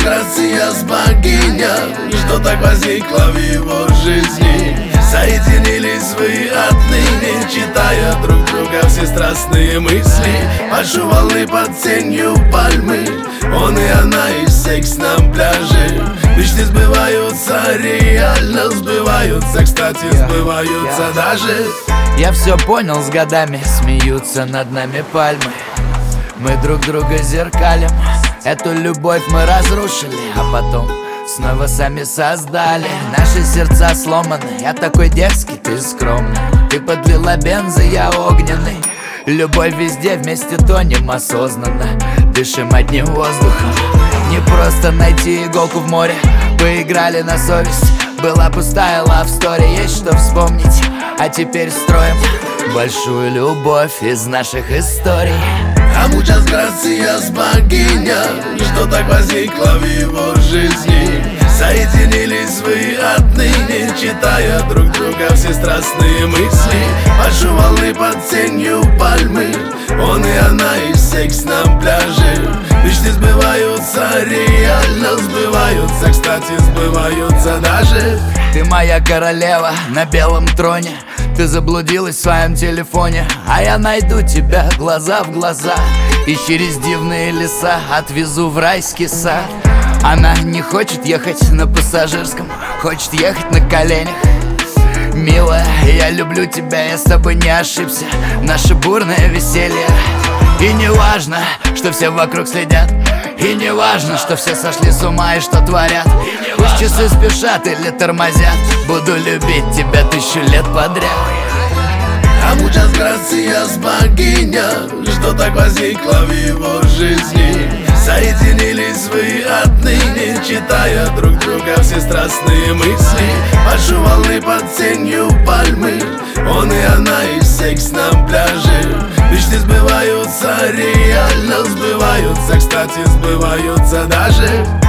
грация с богиня, что так возникло в его жизни. Соединились вы отныне, читая друг друга все страстные мысли. Пашу волны под тенью пальмы, он и она, и секс на пляже. Мечты сбываются, реально сбываются, кстати, сбываются даже. Я все понял с годами, смеются над нами пальмы. Мы друг друга зеркалим, эту любовь мы разрушили, а потом снова сами создали. Наши сердца сломаны, я такой дерзкий, ты скромный. Ты подлила бенза, я огненный. Любовь везде, вместе тонем осознанно, дышим одним воздухом. Не просто найти иголку в море, поиграли на совесть. Была пустая love story, есть что вспомнить. А теперь строим большую любовь из наших историй. А muchas gracias, богиня, что так возникло в его жизни. Соединились вы отныне, читая друг друга все страстные мысли. Пашу волны под тенью пальмы, он и она, и секс на пляже. Мечты сбываются, реально сбываются, кстати, сбываются даже. Ты моя королева на белом троне, ты заблудилась в своем телефоне, а я найду тебя глаза в глаза и через дивные леса отвезу в райский сад. Она не хочет ехать на пассажирском, хочет ехать на коленях. Милая, я люблю тебя, я с тобой не ошибся. Наше бурное веселье. И не важно, что все вокруг следят, и не важно, что все сошли с ума и что творят. Пусть часы спешат или тормозят, буду любить тебя 1000 лет подряд. А muchas gracias, богиня, что так возникло в его жизни. Соединились вы отныне, читая друг друга все страстные мысли. Пашу волны под тенью пальмы, он и она, и секс на пляже. Мечты сбываются, реально сбываются, кстати, сбываются даже.